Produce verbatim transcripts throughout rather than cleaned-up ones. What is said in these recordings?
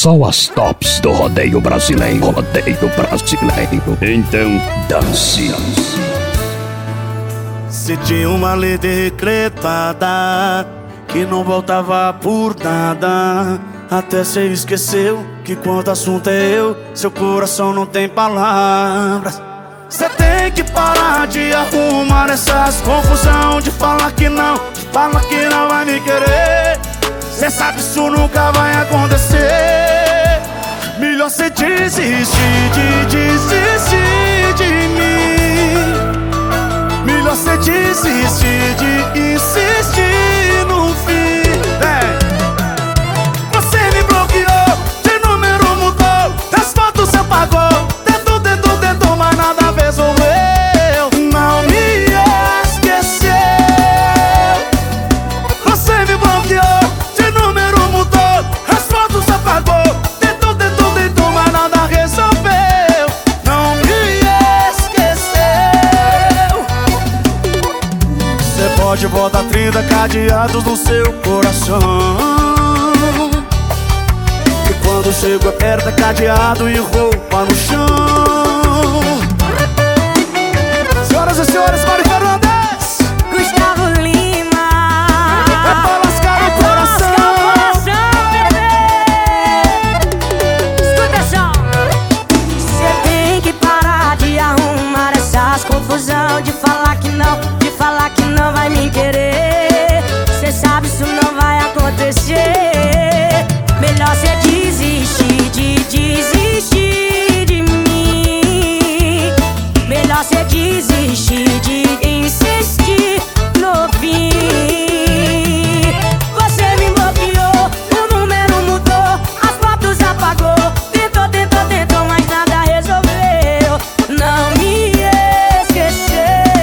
Só as tops do rodeio brasileiro. Rodeio brasileiro. Então, dance. Se tinha uma lei decretada que não voltava por nada, até cê esqueceu que quando o assunto é eu, seu coração não tem palavras. Cê tem que parar de arrumar essas confusão, de falar que não, de falar que não vai me querer. Cê sabe isso nunca vai acontecer. Melhor cê desistir de desistir de mim. Melhor cê desistir de insistir no fim. Vem. Você me bloqueou, de número mudou, das fotos cê apagou, tentou, tentou, tentou, mas nada resolveu. Não me esqueceu. Você me bloqueou, de número mudou, as fotos cê apagou, tentou, tentou, tentou, mas nada resolveu. Não me esqueceu. Cê pode botar trinta cadeados no seu coração, quando chego aperta cadeado e roupa no chão. Senhoras e senhores, Mari Fernandes, Gustavo Lima. é pra lascar o coração. Escuta só. Cê tem que parar de arrumar essas confusão, de falar que não, de falar que não vai me querer. Cê sabe isso não vai acontecer. Melhor cê desistir de desistir de mim. Melhor cê desistir de insistir no fim. Você me bloqueou, o número mudou, as fotos apagou, tentou, tentou, tentou, mas nada resolveu. Não me esqueceu.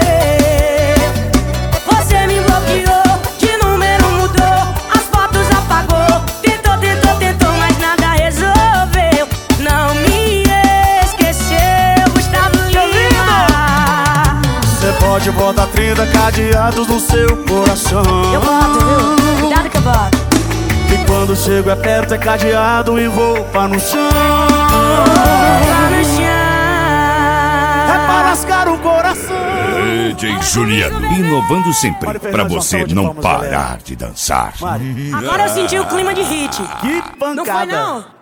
Você me bloqueou, de número mudou, as fotos apagou, tentou, tentou, tentou, mas nada resolveu. Não me esqueceu, Gustavo Lima. Cê pode botar trinta cadeados no seu coração, Eu boto, viu? Cuidado que eu boto. e quando chego aperta cadeado e roupa no chão. Lá no chão. É pra lascar o coração. D J Juliano, inovando sempre pra você não parar de dançar. Mari, Agora eu senti o clima de hit. que pancada. Não foi não?